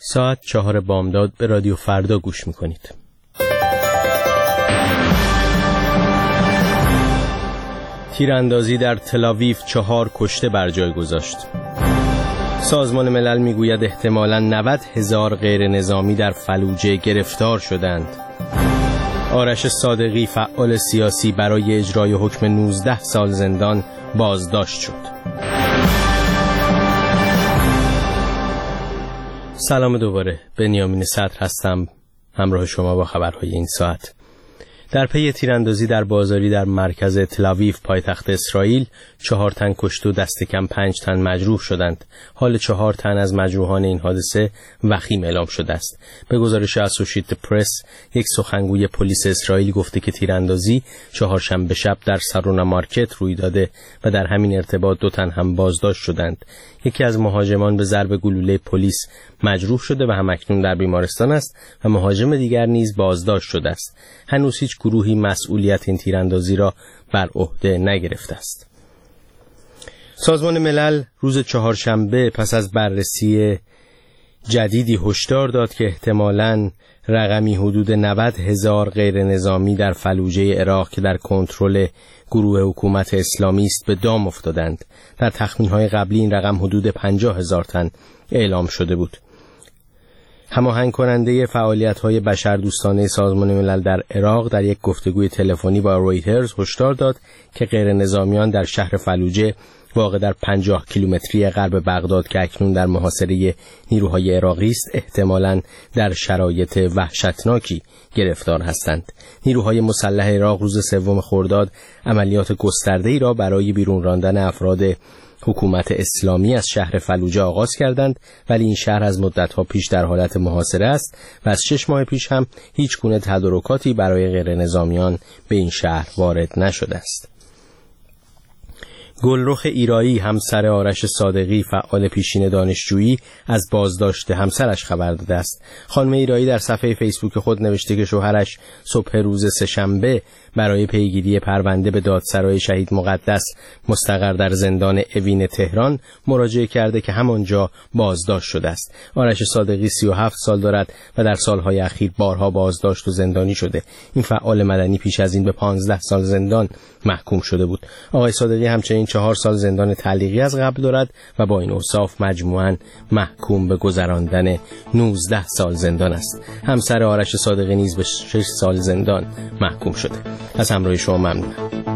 ساعت 4 بامداد به رادیو فردا گوش میکنید. تیراندازی در تل‌آویو 4 کشته بر جای گذاشت. سازمان ملل میگوید احتمالاً 90,000 غیر نظامی در فلوجه گرفتار شدند. آرش صادقی فعال سیاسی برای اجرای حکم 19 سال زندان بازداشت شد. سلام دوباره، بنیامین صدر هستم همراه شما با خبرهای این ساعت. در پی تیراندازی در بازاری در مرکز تل‌آویو پایتخت اسرائیل 4 تن کشته و دست کم 5 تن مجروح شدند. حال 4 تن از مجروحان این حادثه وخیم اعلام شده است. به گزارش اسوشییتد پرس، یک سخنگوی پلیس اسرائیل گفته که تیراندازی چهارشنبه شب در سارونا مارکت روی داده و در همین ارتباط 2 تن هم بازداشت شدند. یکی از مهاجمان به ضرب گلوله پلیس مجروح شده و همکنون در بیمارستان است و مهاجم دیگر نیز بازداشت شده است. هنوز هیچ گروهی مسئولیت این تیراندازی را بر عهده نگرفته است. سازمان ملل روز چهارشنبه پس از بررسی جدیدی هشدار داد که احتمالاً رقمی حدود 90,000 غیر نظامی در فلوجه عراق که در کنترل گروه حکومت اسلامی است به دام افتادند. در تخمین‌های قبلی این رقم حدود 50,000 تن اعلام شده بود. هماهنگ کننده فعالیت‌های بشردوستانه سازمان ملل در عراق در یک گفتگوی تلفنی با رویترز هشدار داد که غیر نظامیان در شهر فلوجه واقع در 50 کیلومتری غرب بغداد که اکنون در محاصره نیروهای عراقی است احتمالاً در شرایط وحشتناکی گرفتار هستند. نیروهای مسلح عراق روز 3 خرداد عملیات گسترده‌ای را برای بیرون راندن افراد حکومت اسلامی از شهر فلوجه آغاز کردند، ولی این شهر از مدت‌ها پیش در حالت محاصره است و از 6 ماه پیش هم هیچ گونه تدارکاتی برای غیر نظامیان به این شهر وارد نشده است. گلرخ ایرایی همسر آرش صادقی فعال پیشین دانشجویی از بازداشت همسرش خبر داده است. خانم ایرایی در صفحه فیسبوک خود نوشته که شوهرش صبح روز سه‌شنبه برای پیگیری پرونده به دادسرای شهید مقدس مستقر در زندان اوین تهران مراجعه کرده که همانجا بازداشت شده است. آرش صادقی 37 سال دارد و در سالهای اخیر بارها بازداشت و زندانی شده. این فعال مدنی پیش از این به 15 سال زندان محکوم شده بود. آقای صادقی همچنین 4 سال زندان تعلیقی از قبل دارد و با این اوصاف مجموعاً محکوم به گذراندن 19 سال زندان است. همسر آرش صادقی نیز به 6 سال زندان محکوم شده. از همراهی شما ممنونم.